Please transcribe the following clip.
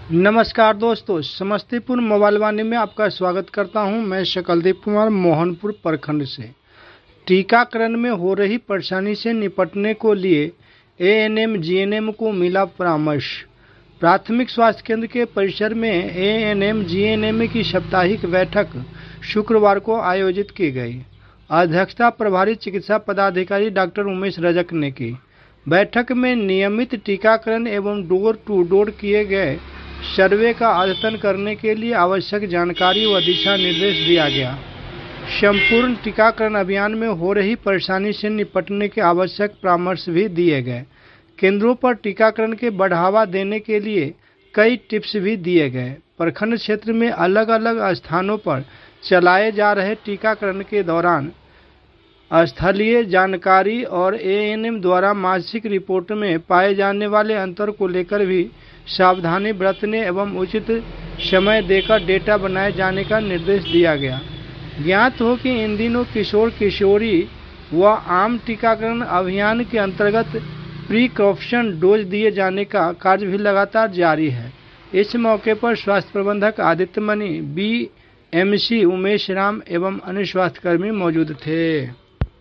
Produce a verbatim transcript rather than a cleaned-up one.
नमस्कार दोस्तों, समस्तीपुर मोबाइल वाणी में आपका स्वागत करता हूं। मैं शकलदीप कुमार मोहनपुर प्रखंड से। टीकाकरण में हो रही परेशानी से निपटने को लिए एएनएम जीएनएम को मिला परामर्श। प्राथमिक स्वास्थ्य केंद्र के परिसर में एएनएम जीएनएम की साप्ताहिक बैठक शुक्रवार को आयोजित की गई। अध्यक्षता प्रभारी चिकित्सा पदाधिकारी डॉक्टर उमेश रजक ने की। बैठक में नियमित टीकाकरण एवं डोर टू डोर किए गए सर्वे का अद्यतन करने के लिए आवश्यक जानकारी व दिशा निर्देश दिया गया। संपूर्ण टीकाकरण अभियान में हो रही परेशानी से निपटने के आवश्यक परामर्श भी दिए गए। केंद्रों पर टीकाकरण के बढ़ावा देने के लिए कई टिप्स भी दिए गए। प्रखंड क्षेत्र में अलग अलग स्थानों पर चलाए जा रहे टीकाकरण के दौरान स्थलीय जानकारी और एएनएम द्वारा मासिक रिपोर्ट में पाए जाने वाले अंतर को लेकर भी सावधानी बरतने एवं उचित समय देकर डेटा बनाए जाने का निर्देश दिया गया। ज्ञात हो कि इन दिनों किशोर किशोरी व आम टीकाकरण अभियान के अंतर्गत प्रिकॉशन डोज दिए जाने का कार्य भी लगातार जारी है। इस मौके पर स्वास्थ्य प्रबंधक Aditya Mani, B M C Umesh Ram एवं अन्य स्वास्थ्यकर्मी मौजूद थे।